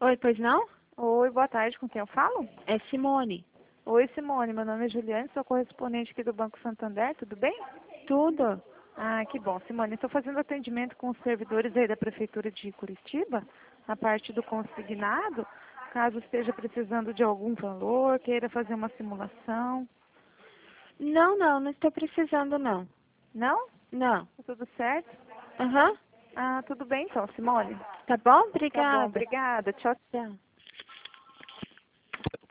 Oi, pois não? Oi, boa tarde, com quem eu falo? É Simone. Oi, Simone, meu nome é Juliane, sou correspondente aqui do Banco Santander, tudo bem? Tudo. Ah, que bom, Simone. Estou fazendo atendimento com os servidores aí da Prefeitura de Curitiba, na parte do consignado, caso esteja precisando de algum valor, queira fazer uma simulação. Não estou precisando não. Não? Não. Tá tudo certo? Aham. Ah, tudo bem então, Simone. Tá bom? Tá bom, Obrigada. obrigada. Tchau. Tchau.